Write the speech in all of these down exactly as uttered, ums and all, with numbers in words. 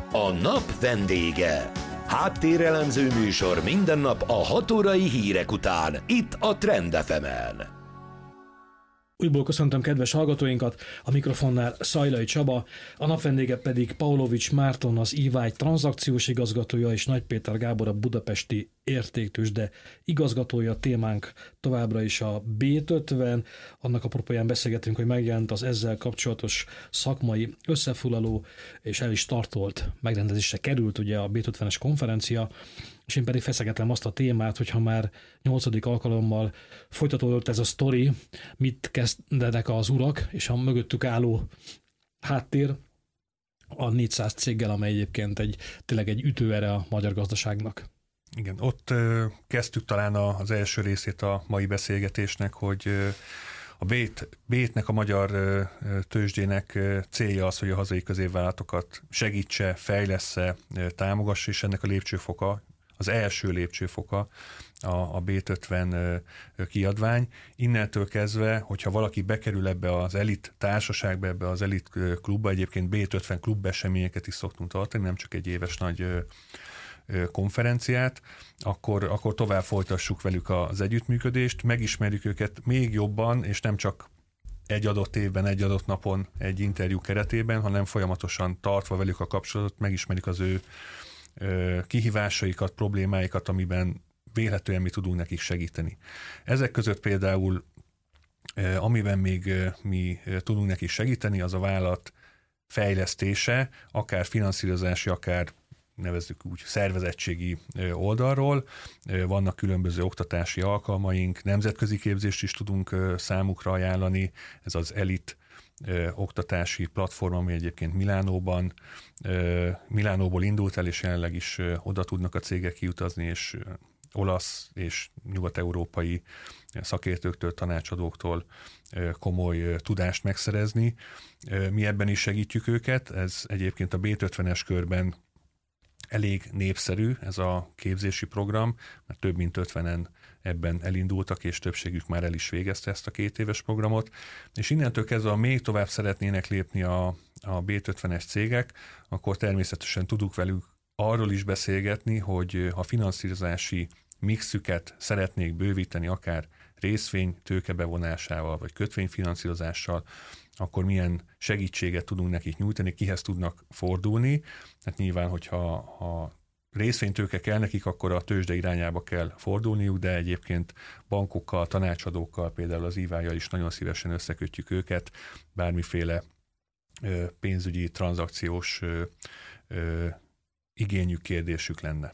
A nap vendége. Háttérelemző műsor minden nap a hat órai hírek után, itt a Trend ef emen. Újból köszöntöm kedves hallgatóinkat, a mikrofonnál Szajlai Csaba, a napvendége pedig Paulovics Márton, az i vé i tranzakciós igazgatója, és Nagy Péter Gábor, a budapesti értéktőzsde igazgatója. Témánk továbbra is a bé ötven, annak apropóján beszélgetünk, hogy megjelent az ezzel kapcsolatos szakmai összefoglaló, és el is tartolt, megrendezésre került ugye a bé ötvenes konferencia, és én pedig feszegetlem azt a témát, hogyha már nyolcadik alkalommal folytatódott ez a sztori, mit kezdenek az urak, és a mögöttük álló háttér a négyszáz céggel, amely egyébként egy, tényleg egy ütőere a magyar gazdaságnak. Igen, ott ö, kezdtük talán a, az első részét a mai beszélgetésnek, hogy ö, a bé ötnek, a magyar ö, tőzsdének ö, célja az, hogy a hazai középvállalatokat segítse, fejlessze, ö, támogassa, és ennek a lépcsőfoka, az első lépcsőfoka a, a bé ötven kiadvány. Innentől kezdve, hogyha valaki bekerül ebbe az elit társaságba, ebbe az elit klubba, egyébként bé ötven klub eseményeket is szoktunk tartani, nem csak egy éves nagy konferenciát, akkor, akkor tovább folytassuk velük az együttműködést, megismerjük őket még jobban, és nem csak egy adott évben, egy adott napon, egy interjú keretében, hanem folyamatosan tartva velük a kapcsolatot, megismerjük az ő kihívásaikat, problémáikat, amiben vélhetően mi tudunk nekik segíteni. Ezek között például, amiben még mi tudunk nekik segíteni, az a vállalat fejlesztése, akár finanszírozási, akár nevezzük úgy szervezettségi oldalról. Vannak különböző oktatási alkalmaink, nemzetközi képzést is tudunk számukra ajánlani, ez az Elit Ö, oktatási platform, ami egyébként Milánóban, ö, Milánóból indult el, és jelenleg is ö, oda tudnak a cégek kiutazni, és ö, olasz és nyugat-európai szakértőktől, tanácsadóktól ö, komoly ö, tudást megszerezni. Ö, mi ebben is segítjük őket, ez egyébként a bé ötvenes körben elég népszerű, ez a képzési program, mert több mint ötvenen ebben elindultak, és többségük már el is végezte ezt a két éves programot, és innentől kezdve, ha még tovább szeretnének lépni a, a bé ötvenes cégek, akkor természetesen tudunk velük arról is beszélgetni, hogy ha finanszírozási mixüket szeretnék bővíteni, akár részvény tőkebevonásával, vagy kötvényfinanszírozással, akkor milyen segítséget tudunk nekik nyújtani, kihez tudnak fordulni. Hát nyilván, hogyha ha részvénytőke kell nekik, akkor a tőzsde irányába kell fordulniuk, de egyébként bankokkal, tanácsadókkal, például az i vé i-jal is nagyon szívesen összekötjük őket, bármiféle ö, pénzügyi, tranzakciós ö, ö, igényük, kérdésük lenne.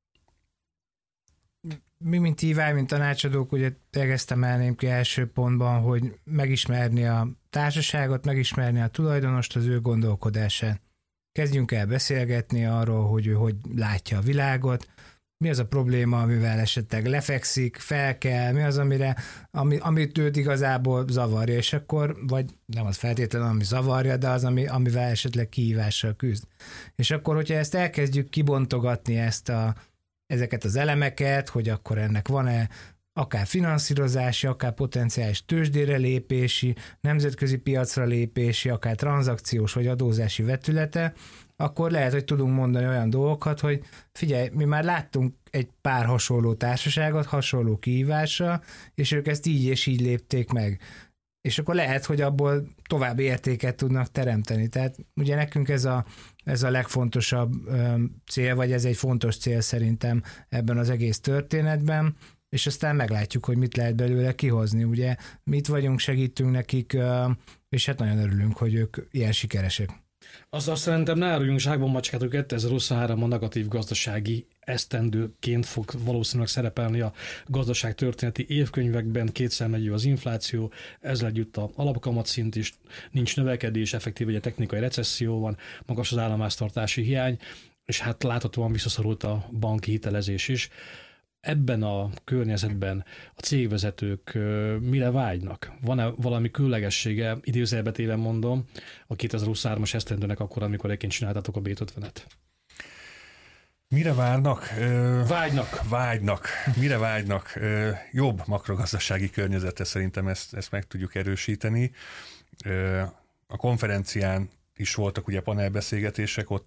Mi, mint i vé i, mint tanácsadók, ugye ezt emelném ki első pontban, hogy megismerni a társaságot, megismerni a tulajdonost, az ő gondolkodását. Kezdjünk el beszélgetni arról, hogy ő hogy látja a világot, mi az a probléma, amivel esetleg lefekszik, fel kell, mi az, amire, ami, amit őt igazából zavarja, és akkor, vagy nem az feltétlenül, ami zavarja, de az, ami, amivel esetleg kihívással küzd. És akkor, hogyha ezt elkezdjük kibontogatni, ezt a, ezeket az elemeket, hogy akkor ennek van-e akár finanszírozási, akár potenciális tőzsdére lépési, nemzetközi piacra lépési, akár tranzakciós vagy adózási vetülete, akkor lehet, hogy tudunk mondani olyan dolgokat, hogy figyelj, mi már láttunk egy pár hasonló társaságot, hasonló kihívással, és ők ezt így és így lépték meg. És akkor lehet, hogy abból további értéket tudnak teremteni. Tehát ugye nekünk ez a, ez a legfontosabb öm, cél, vagy ez egy fontos cél szerintem ebben az egész történetben, és aztán meglátjuk, hogy mit lehet belőle kihozni. Ugye mit vagyunk, segítünk nekik, és hát nagyon örülünk, hogy ők ilyen sikeresek. Azzal szerintem ne áruljunk zsákban macskát, hogy kétezer-huszonhárom a negatív gazdasági esztendőként fog valószínűleg szerepelni a gazdaságtörténeti évkönyvekben, kétszermegyű az infláció, ezzel együtt a alapkamatszint is, nincs növekedés, effektív egy technikai recesszió van, magas az államháztartási hiány, és hát láthatóan visszaszorult a banki hitelezés is. Ebben a környezetben a cégvezetők mire vágynak? Van-e valami különlegessége, idézőjelbe téve mondom, a kétezer-huszonhármas esztendőnek akkor, amikor egyébként csináltátok a bé ötvenet? Mire várnak? Vágynak. Vágynak. Mire vágynak? Jobb makrogazdasági környezetre szerintem ezt, ezt meg tudjuk erősíteni. A konferencián is voltak ugye panelbeszélgetések, ott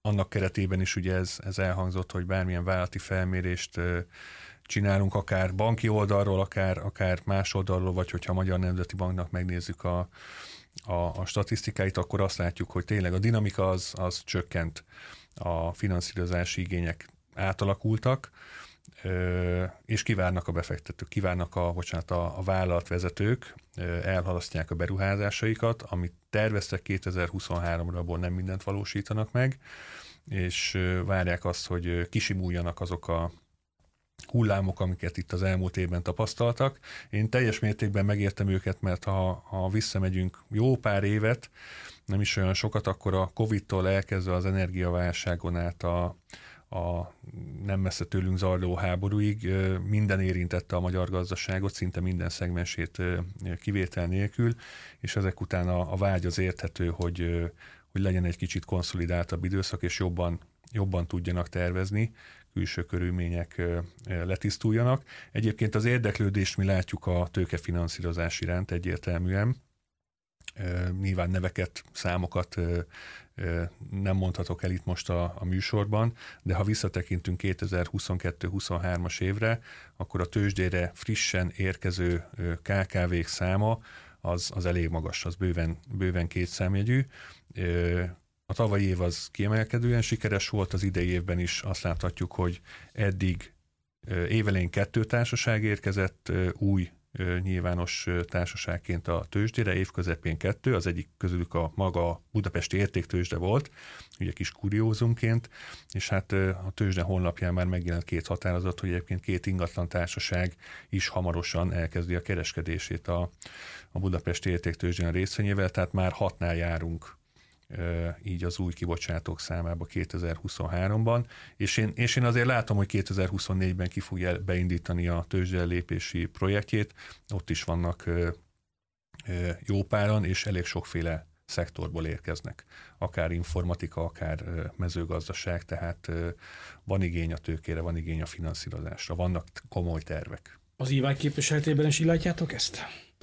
annak keretében is ugye ez, ez elhangzott, hogy bármilyen vállalati felmérést csinálunk, akár banki oldalról, akár, akár más oldalról, vagy hogyha a Magyar Nemzeti Banknak megnézzük a, a, a statisztikáit, akkor azt látjuk, hogy tényleg a dinamika az, az csökkent, a finanszírozási igények átalakultak, és kivárnak a befektetők, kivárnak a, bocsánat, a, a vállalatvezetők, elhalasztják a beruházásaikat, amit terveztek kétezer-huszonháromra, abból nem mindent valósítanak meg, és várják azt, hogy kisimuljanak azok a hullámok, amiket itt az elmúlt évben tapasztaltak. Én teljes mértékben megértem őket, mert ha, ha visszamegyünk jó pár évet, nem is olyan sokat, akkor a Covid-tól elkezdve az energiaválságon át a, a nem messze tőlünk zajló háborúig minden érintette a magyar gazdaságot, szinte minden szegmensét kivétel nélkül, és ezek után a, a vágy az érthető, hogy, hogy legyen egy kicsit konszolidáltabb időszak, és jobban, jobban tudjanak tervezni, külső körülmények letisztuljanak. Egyébként az érdeklődést mi látjuk a tőkefinanszírozás iránt egyértelműen. Nyilván neveket, számokat nem mondhatok el itt most a, a műsorban, de ha visszatekintünk kétezer-huszonkettő-huszonhármas évre, akkor a tőzsdére frissen érkező ká ká vék száma az, az elég magas, az bőven, bőven kétszámjegyű. A tavalyi év az kiemelkedően sikeres volt, az idei évben is azt láthatjuk, hogy eddig évelején kettő társaság érkezett új nyilvános társaságként a tőzsdére, évközepén kettő, az egyik közülük a maga budapesti értéktőzsde volt, ugye kis kuriózumként, és hát a tőzsde honlapján már megjelent két határozat, hogy egyébként két ingatlan társaság is hamarosan elkezdi a kereskedését a, a budapesti értéktőzsdén részvényével, tehát már hatnál járunk így az új kibocsátók számába kétezer-huszonháromban, és én, és én azért látom, hogy kétezer-huszonnégyben ki fogja beindítani a tőzsdelépési projektjét, ott is vannak jó páran, és elég sokféle szektorból érkeznek, akár informatika, akár mezőgazdaság, tehát van igény a tőkére, van igény a finanszírozásra, vannak komoly tervek. Az Ivány képviseletében is illátjátok ezt?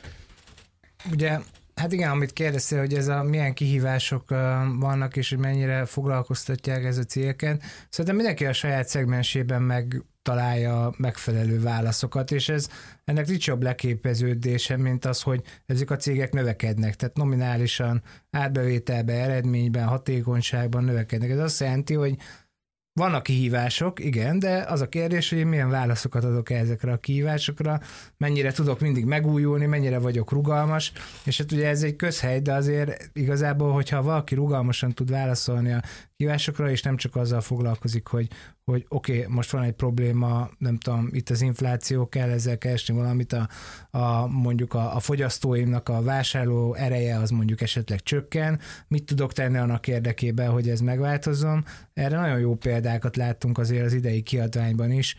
Ugye, hát igen, amit kérdeztél, hogy ez a milyen kihívások vannak, és hogy mennyire foglalkoztatják ez a cégeket. Szerintem mindenki a saját szegmensében megtalálja a megfelelő válaszokat, és ez ennek nincs jobb leképeződése, mint az, hogy ezek a cégek növekednek, tehát nominálisan, átbevételben, eredményben, hatékonyságban növekednek. Ez azt jelenti, hogy vannak kihívások, igen, de az a kérdés, hogy én milyen válaszokat adok ezekre a kihívásokra, mennyire tudok mindig megújulni, mennyire vagyok rugalmas, és hát ugye ez egy közhely, de azért igazából, hogyha valaki rugalmasan tud válaszolni a kihívásokra, és nem csak azzal foglalkozik, hogy, hogy oké, okay, most van egy probléma, nem tudom, itt az infláció, kell ezzel keresni valamit, a, a, mondjuk a, a fogyasztóimnak a vásárló ereje az mondjuk esetleg csökken, mit tudok tenni annak érdekében, hogy ez megváltozzon. Erre nagyon jó példákat láttunk azért az idei kiadványban is,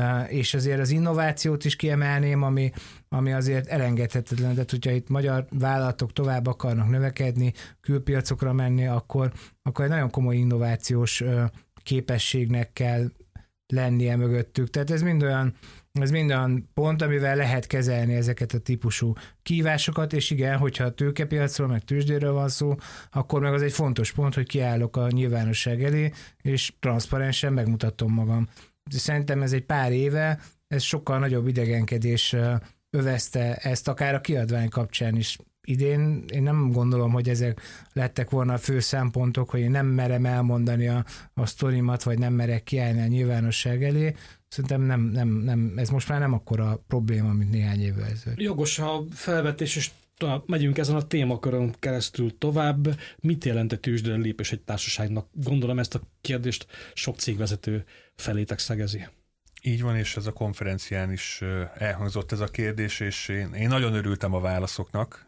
és azért az innovációt is kiemelném, ami, ami azért elengedhetetlen, tehát hogyha itt magyar vállalatok tovább akarnak növekedni, külpiacokra menni, akkor, akkor egy nagyon komoly innovációs képességnek kell lennie mögöttük. Tehát ez mind olyan, ez mind olyan pont, amivel lehet kezelni ezeket a típusú kihívásokat, és igen, hogyha a tőkepiacról, meg tőzsdéről van szó, akkor meg az egy fontos pont, hogy kiállok a nyilvánosság elé, és transzparensen megmutatom magam. Szerintem ez egy pár éve, ez sokkal nagyobb idegenkedés övezte ezt, akár a kiadvány kapcsán is. Idén én nem gondolom, hogy ezek lettek volna a fő szempontok, hogy én nem merem elmondani a, a sztorimat, vagy nem merek kiállni a nyilvánosság elé. Szerintem nem, nem, nem, ez most már nem akkora probléma, mint néhány évvel ezelőtt. Jogos a felvetés, és tovább, megyünk ezen a témakörön keresztül tovább. Mit jelent a tőzsdére lépés egy társaságnak? Gondolom ezt a kérdést sok cégvezető felétek szegezi. Így van, és ez a konferencián is elhangzott ez a kérdés, és én, én nagyon örültem a válaszoknak.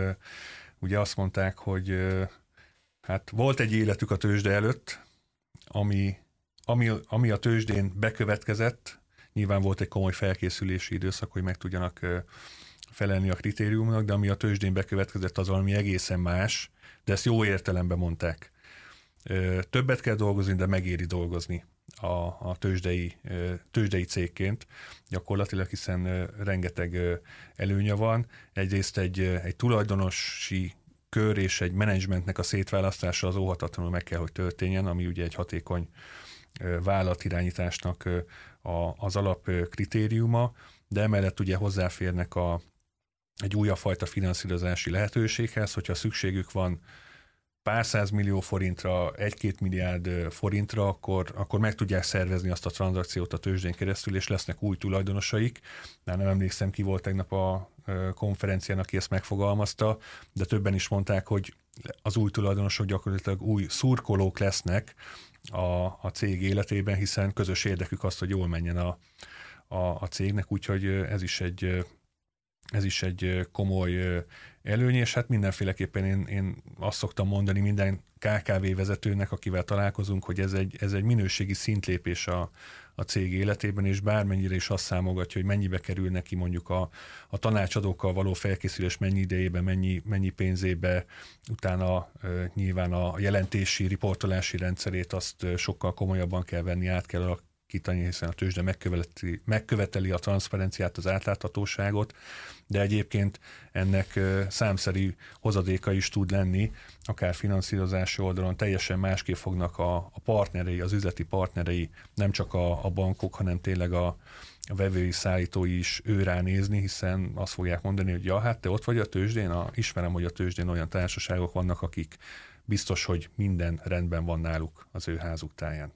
Ugye azt mondták, hogy hát volt egy életük a tőzsde előtt, ami, ami, ami a tőzsdén bekövetkezett, nyilván volt egy komoly felkészülési időszak, hogy meg tudjanak felelni a kritériumnak, de ami a tőzsdén bekövetkezett, az valami egészen más, de ezt jó értelemben mondták. Többet kell dolgozni, de megéri dolgozni a, a tőzsdei, tőzsdei cégként gyakorlatilag, hiszen rengeteg előnye van. Egyrészt egy, egy tulajdonosi kör és egy menedzsmentnek a szétválasztása az óhatatlanul meg kell, hogy történjen, ami ugye egy hatékony vállalatirányításnak az alap kritériuma, de emellett ugye hozzáférnek a, egy újabb fajta finanszírozási lehetőséghez, hogyha szükségük van pár százmillió forintra, egy-két milliárd forintra, akkor, akkor meg tudják szervezni azt a tranzakciót a tőzsdén keresztül, és lesznek új tulajdonosaik. Már nem emlékszem, ki volt tegnap a konferencián, aki ezt megfogalmazta, de többen is mondták, hogy az új tulajdonosok gyakorlatilag új szurkolók lesznek a, a cég életében, hiszen közös érdekük az, hogy jól menjen a, a, a cégnek, úgyhogy ez is egy, ez is egy komoly előny, és hát mindenféleképpen én, én azt szoktam mondani minden ká ká vé vezetőnek, akivel találkozunk, hogy ez egy, ez egy minőségi szintlépés a, a cég életében, és bármennyire is azt számogatja, hogy mennyibe kerül neki mondjuk a, a tanácsadókkal való felkészülés, mennyi idejébe, mennyi, mennyi pénzébe, utána e, nyilván a jelentési, riportolási rendszerét azt sokkal komolyabban kell venni, át kell alakítani, hiszen a tőzsde megköveteli, megköveteli a transzparenciát, az átláthatóságot, de egyébként ennek számszerű hozadéka is tud lenni, akár finanszírozási oldalon teljesen másképp fognak a, a partnerei, az üzleti partnerei, nem csak a, a bankok, hanem tényleg a, a vevői, szállítói is ő ránézni, hiszen azt fogják mondani, hogy ja, hát te ott vagy a tőzsdén, a, ismerem, hogy a tőzsdén olyan társaságok vannak, akik biztos, hogy minden rendben van náluk az ő házuk táján.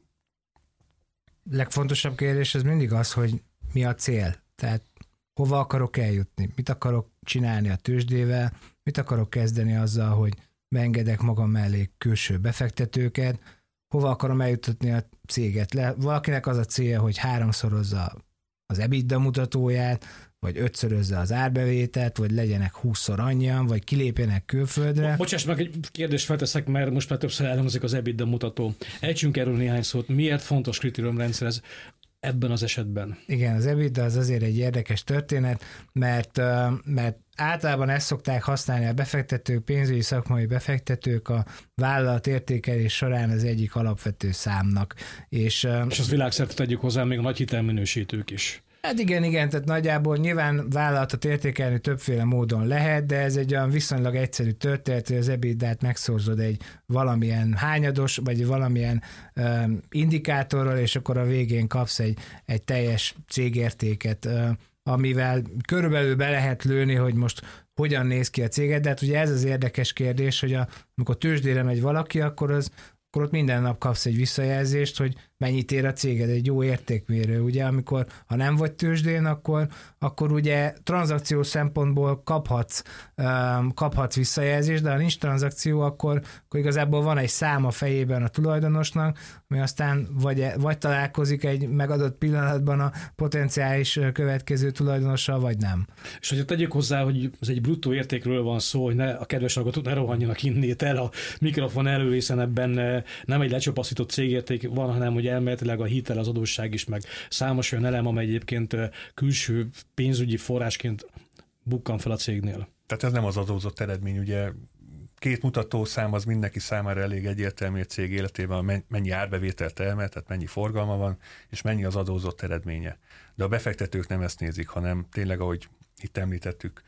Legfontosabb kérdés az mindig az, hogy mi a cél. Tehát hova akarok eljutni, mit akarok csinálni a tőzsdével, mit akarok kezdeni azzal, hogy beengedek magam mellé külső befektetőket, hova akarom eljutatni a céget. Le, valakinek az a célja, hogy háromszorozza az EBITDA mutatóját, vagy ötszörözze az árbevételt, vagy legyenek húszszor annyian, vagy kilépjenek külföldre. Bocsáss meg, egy kérdést felteszek, mert most már többször elhangzik az EBITDA mutató. Ejtsünk erről néhány szót. Miért fontos kritériumrendszer ez ebben az esetben? Igen, az EBITDA az azért egy érdekes történet, mert, mert általában ezt szokták használni a befektetők, pénzügyi szakmai befektetők a vállalat értékelés során az egyik alapvető számnak. És, és azt világszerte tegyük hozzá, még a nagy hitelminősítők is. Hát igen, igen, tehát nagyjából nyilván vállalatot értékelni többféle módon lehet, de ez egy olyan viszonylag egyszerű történet, hogy az EBITDA-t megszorzod egy valamilyen hányados, vagy valamilyen um, indikátorral, és akkor a végén kapsz egy, egy teljes cégértéket, uh, amivel körülbelül be lehet lőni, hogy most hogyan néz ki a céged, de hát ugye ez az érdekes kérdés, hogy a, amikor tőzsdére megy valaki, akkor az akkor ott minden nap kapsz egy visszajelzést, hogy mennyit ér a céged, egy jó értékmérő, ugye, amikor ha nem vagy tőzsdén, akkor, akkor ugye tranzakció szempontból kaphatsz, um, kaphatsz visszajelzést, de ha nincs tranzakció, akkor, akkor igazából van egy szám a fejében a tulajdonosnak, ami aztán vagy, vagy találkozik egy megadott pillanatban a potenciális következő tulajdonossal, vagy nem. És hogyha tegyük hozzá, hogy ez egy bruttó értékről van szó, hogy ne, a kedves hallgatók ne rohanjanak innét el a mikrofon elő, hiszen ebben nem egy lecsapaszított cégérték van, hanem hogy elméletileg a hitel, az adósság is, meg számos olyan elem, amely egyébként külső pénzügyi forrásként bukkan fel a cégnél. Tehát ez nem az adózott eredmény, ugye két mutatószám az mindenki számára elég egyértelmű egy cég életében, mennyi árbevételt termel, tehát mennyi forgalma van, és mennyi az adózott eredménye. De a befektetők nem ezt nézik, hanem tényleg, ahogy itt említettük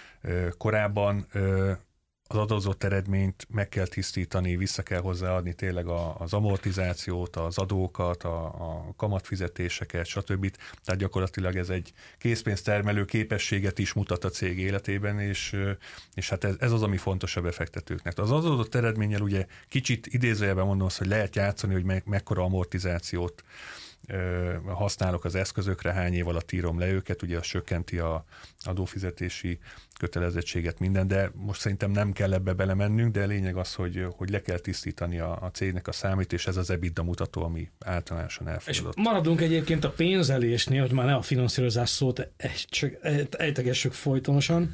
korábban, az adózott eredményt meg kell tisztítani, vissza kell hozzáadni tényleg az amortizációt, az adókat, a, a kamatfizetéseket, stb. Tehát gyakorlatilag ez egy készpénztermelő képességet is mutat a cég életében, és, és hát ez, ez az, ami fontos a befektetőknek. Az adózott eredménnyel ugye kicsit idézőjelben mondom azt, hogy lehet játszani, hogy me, mekkora amortizációt használok az eszközökre, hány év alatt írom le őket, ugye az csökkenti a adófizetési kötelezettséget minden, de most szerintem nem kell ebbe belemennünk, de a lényeg az, hogy, hogy le kell tisztítani a, a cégnek a számít, és ez az EBITDA mutató, ami általánosan elfogadott. És maradunk egyébként a pénzelésnél, hogy már ne a finanszírozás szót ejtegessük folytonosan.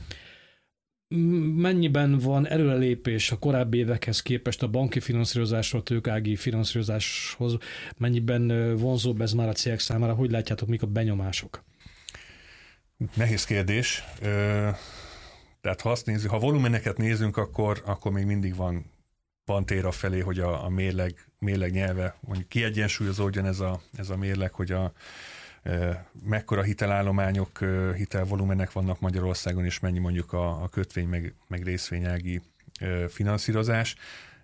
Mennyiben van előrelépés a korábbi évekhez képest a banki finanszírozásról, tőkeági finanszírozáshoz? Mennyiben vonzóbb ez már a cégek számára? Hogy látjátok, mik a benyomások? Nehéz kérdés. Tehát ha azt nézzük, ha volumeneket nézünk, akkor, akkor még mindig van, van tér afelé, hogy a, a mérleg, mérleg nyelve, mondjuk kiegyensúlyozódjon ez a, ez a mérleg, hogy a mekkora hitelállományok, hitelvolumenek vannak Magyarországon, és mennyi mondjuk a, a kötvény meg, meg részvényági finanszírozás.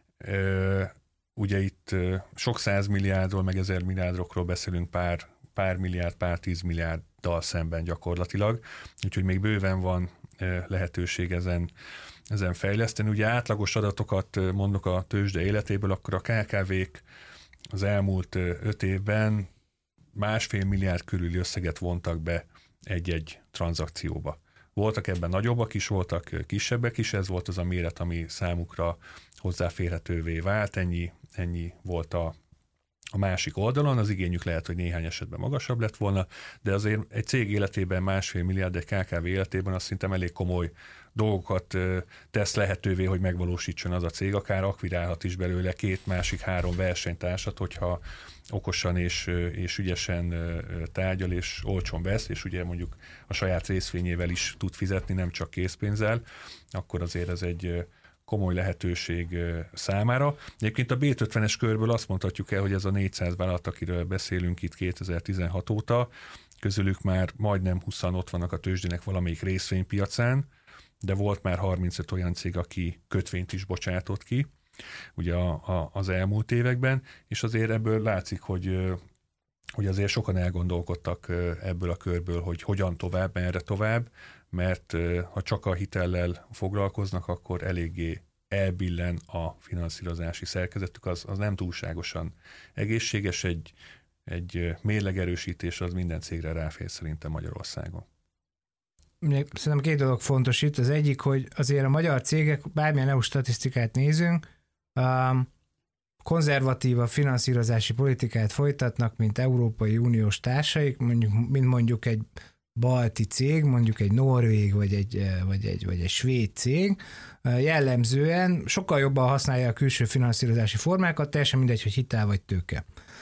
Ugye itt sok százmilliárdról, meg ezer milliárdokról beszélünk pár, pár milliárd, pár tíz milliárddal szemben gyakorlatilag, úgyhogy még bőven van lehetőség ezen, ezen fejleszteni. Ugye átlagos adatokat mondok a tőzsde életéből, akkor a ká ká vék az elmúlt öt évben másfél milliárd körüli összeget vontak be egy-egy tranzakcióba. Voltak ebben nagyobbak is, voltak kisebbek is, ez volt az a méret, ami számukra hozzáférhetővé vált, ennyi, ennyi volt a, a másik oldalon, az igényük lehet, hogy néhány esetben magasabb lett volna, de azért egy cég életében másfél milliárd, egy ká ká vé életében azt szerintem elég komoly dolgokat tesz lehetővé, hogy megvalósítson az a cég, akár akvirálhat is belőle két, másik, három versenytársat, hogyha okosan és, és ügyesen tárgyal, és olcsón vesz, és ugye mondjuk a saját részvényével is tud fizetni, nem csak készpénzzel, akkor azért ez egy komoly lehetőség számára. Egyébként a bé ötvenes körből azt mondhatjuk el, hogy ez a négyszáz vállalat, akiről beszélünk itt kétezer-tizenhat óta, közülük már majdnem húszan ott vannak a tőzsdének valamelyik részvénypiacán, de volt már harmincöt olyan cég, aki kötvényt is bocsátott ki, ugye a, a, az elmúlt években, és azért ebből látszik, hogy, hogy azért sokan elgondolkodtak ebből a körből, hogy hogyan tovább, merre tovább, mert ha csak a hitellel foglalkoznak, akkor eléggé elbillen a finanszírozási szerkezetük, az, az nem túlságosan egészséges, egy, egy mérlegerősítés az minden cégre ráfér szerintem Magyarországon. Szerintem két dolog fontos itt. Az egyik, hogy azért a magyar cégek, bármilyen é u statisztikát nézünk, um, konzervatív a finanszírozási politikát folytatnak, mint Európai Uniós társaik, mondjuk, mint mondjuk egy balti cég, mondjuk egy norvég, vagy egy, vagy egy, vagy egy svéd cég, jellemzően sokkal jobban használja a külső finanszírozási formákat, teljesen mindegy, hogy hitel vagy tőke.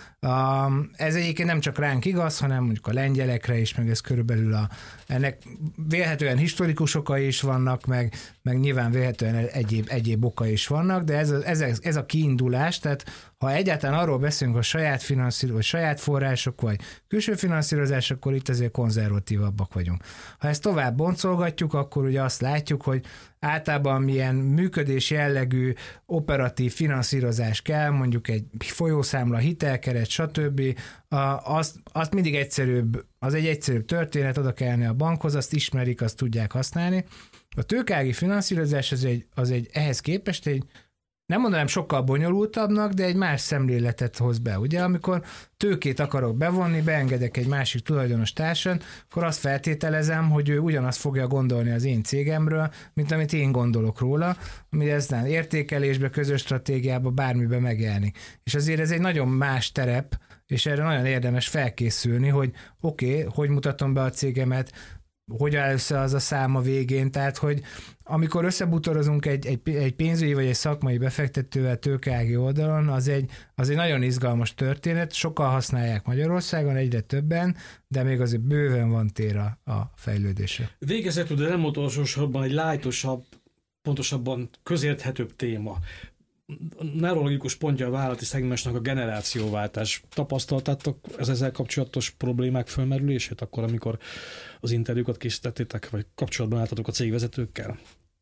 Ez egyébként nem csak ránk igaz, hanem mondjuk a lengyelekre is, meg ez körülbelül a, ennek vélhetően historikus okai is vannak, meg, meg nyilván vélhetően egyéb, egyéb okai is vannak, de ez a, ez, ez a kiindulás, tehát ha egyáltalán arról beszélünk, hogy saját finanszírozás, vagy saját források, vagy külső finanszírozás, akkor itt azért konzervatívabbak vagyunk. Ha ezt tovább boncolgatjuk, akkor ugye azt látjuk, hogy általában milyen működés jellegű operatív finanszírozás kell, mondjuk egy folyószámla, hitelkeret, stb. Azt, azt mindig egyszerűbb, az egy egyszerűbb történet, oda kell a bankhoz, azt ismerik, azt tudják használni. A tőkeági finanszírozás az egy, az egy ehhez képest egy, nem mondanám sokkal bonyolultabbnak, de egy más szemléletet hoz be. Ugye, amikor tőkét akarok bevonni, beengedek egy másik tulajdonos társan, akkor azt feltételezem, hogy ő ugyanazt fogja gondolni az én cégemről, mint amit én gondolok róla, ami eztán értékelésbe, közös stratégiába, bármibe megjelenik. És azért ez egy nagyon más terep, és erre nagyon érdemes felkészülni, hogy oké, okay, hogy mutatom be a cégemet, hogy áll össze az a szám a végén, tehát hogy amikor összebutorozunk egy, egy, egy pénzügyi vagy egy szakmai befektetővel tőkeági oldalon, az egy, az egy nagyon izgalmas történet, sokan használják Magyarországon, egyre többen, de még azért bőven van tér a, a fejlődésre. Végezetül, de nem utolsó sorban egy lájtosabb, pontosabban közérthetőbb téma. Neurologikus pontja a vállalati szegmensnek a generációváltás. Tapasztaltátok ez ezzel kapcsolatos problémák fölmerülését, akkor, amikor az interjúkat készítettétek, vagy kapcsolatban álltatok a cégvezetőkkel?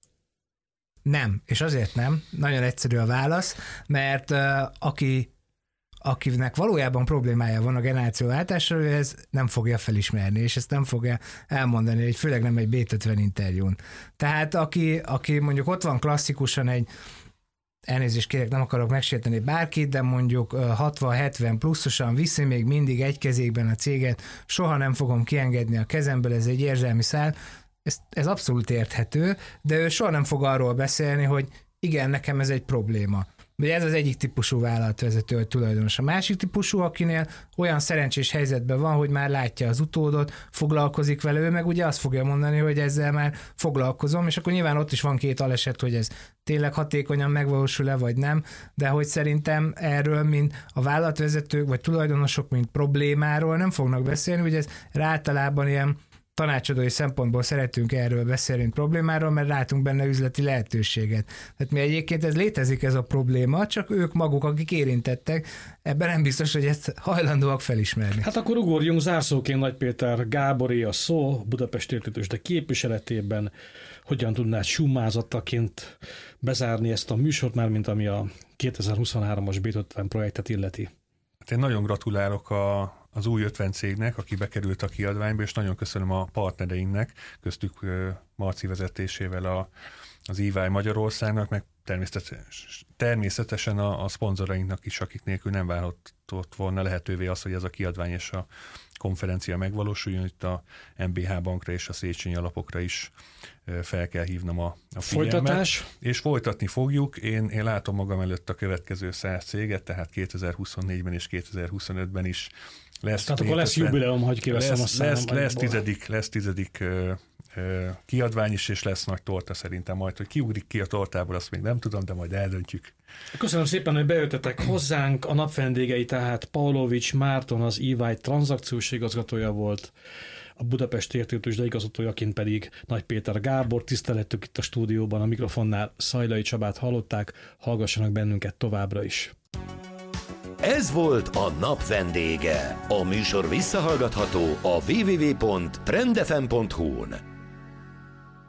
Nem, és azért nem. Nagyon egyszerű a válasz, mert uh, aki akinek valójában problémája van a generációváltásra, ő ez nem fogja felismerni, és ezt nem fogja elmondani, hogy főleg nem egy bé ötven interjún. Tehát aki, aki mondjuk ott van klasszikusan egy elnézést kérek, nem akarok megsérteni bárkit, de mondjuk hatvan-hetven pluszosan viszi még mindig egy kezékben a céget, soha nem fogom kiengedni a kezemből, ez egy érzelmi szál, ez, ez abszolút érthető, de ő soha nem fog arról beszélni, hogy igen, nekem ez egy probléma. Ugye ez az egyik típusú vállalatvezető, vagy tulajdonos. A másik típusú, akinél olyan szerencsés helyzetben van, hogy már látja az utódot, foglalkozik vele, ő meg ugye azt fogja mondani, hogy ezzel már foglalkozom, és akkor nyilván ott is van két aleset, hogy ez tényleg hatékonyan megvalósul-e, vagy nem, de hogy szerintem erről, mint a vállalatvezetők, vagy tulajdonosok, mint problémáról nem fognak beszélni, ugye ez általában ilyen tanácsadói szempontból szeretünk erről beszélni problémáról, mert látunk benne üzleti lehetőséget. Tehát mi egyébként ez létezik ez a probléma, csak ők maguk, akik érintettek, ebben nem biztos, hogy ezt hajlandóak felismerni. Hát akkor ugorjunk zárszóként Nagy Péter Gáboré a szó Budapest Értéktőzsde képviseletében. Hogyan tudnád summázataként bezárni ezt a műsort már, mint ami a kétezer-huszonhármas bé ötven projektet illeti? Hát én nagyon gratulálok a, az új ötven cégnek, aki bekerült a kiadványba, és nagyon köszönöm a partnereinknek, köztük Marci vezetésével a, az í vé i Magyarországnak, meg természetesen, természetesen a, a szponzorainknak is, akik nélkül nem válhatott volna lehetővé az, hogy ez a kiadvány és a konferencia megvalósuljon. Itt a em bé há Bankra és a Széchenyi Alapokra is fel kell hívnom a, a figyelmet. Folytatás? És folytatni fogjuk. Én, én látom magam előtt a következő száz céget, tehát kétezer-huszonnégyben és kétezer-huszonötben is lesz. Tehát akkor lesz jubileum, hogy kiveszem lesz, a számom. lesz, lesz tizedik, lesz tizedik ö, ö, kiadvány is, és lesz nagy torta szerintem majd, hogy kiugrik ki a tortából, azt még nem tudom, de majd eldöntjük. Köszönöm szépen, hogy bejöttetek hozzánk. A napvendégei tehát Pavlovics Márton, az í vé i tranzakciós igazgatója volt, a Budapest Értéktőzsde igazgatójaként pedig Nagy Péter Gábor. Tisztelettük itt a stúdióban, a mikrofonnál Szajlai Csabát hallották, hallgassanak bennünket továbbra is. Ez volt a nap vendége. A műsor visszahallgatható a double-u double-u double-u pont trend f m pont hu-n.